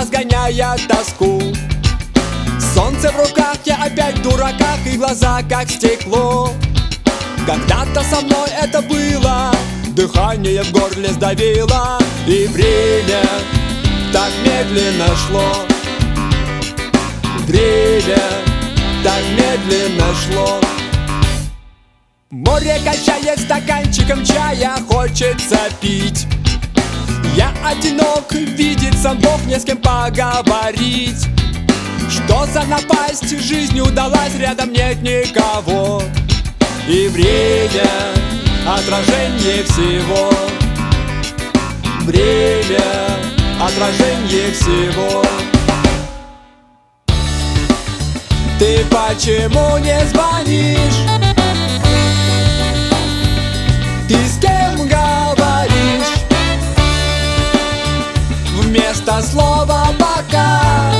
разгоняя тоску. Солнце в руках, я опять в дураках, и глаза как стекло. Когда-то со мной это было, дыхание в горле сдавило, и время так медленно шло. Время так медленно шло. Море качает стаканчиком чая, хочется пить. Я одинок, видит сам Бог, не с кем поговорить. Что за напасть, жизнь удалась, рядом нет никого. И время — отражение всего. Время — отражение всего. Ты почему не звонишь? Ты с кем говоришь? Вместо слова «пока»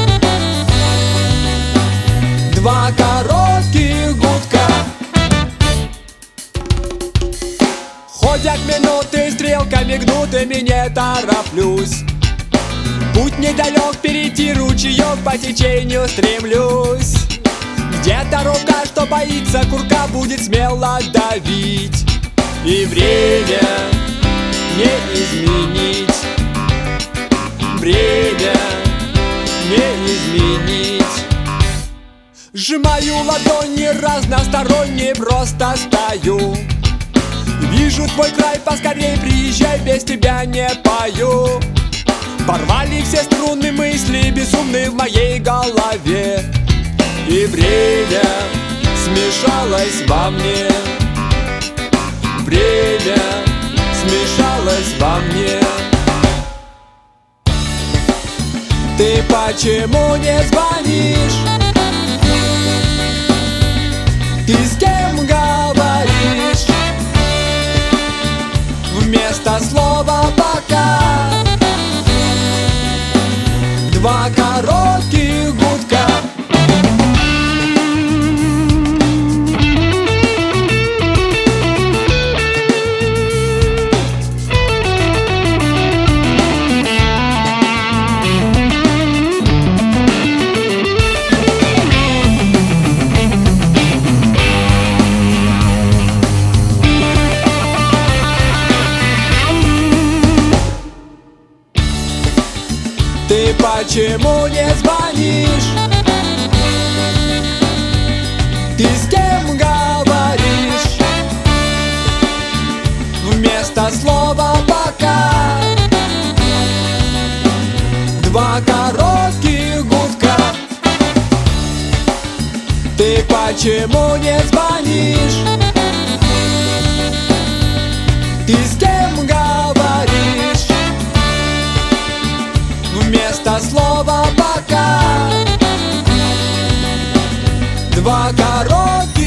два коротких гудка. Ходят минуты, стрелками гнут, и не тороплюсь. Путь недалек, перейти ручеек, по течению стремлюсь. Где-то рука, что боится курка, будет смело давить. И время не изменить. Время не изменить. Сжимаю ладони разносторонне, просто стою. Вижу твой край, поскорей приезжай, без тебя не пою. Порвали все струны мысли безумные в моей голове. И время смешалось во мне. Время смешалось во мне. Ты почему не звонишь? Ты с кем говоришь? Вместо слова «пока» два коротких гудка. Ты почему не звонишь? Ты с кем говоришь? Вместо слова «пока» два коротких гудка. Ты почему не звонишь? Ты с кем говоришь? Вместо слова «пока» два коротких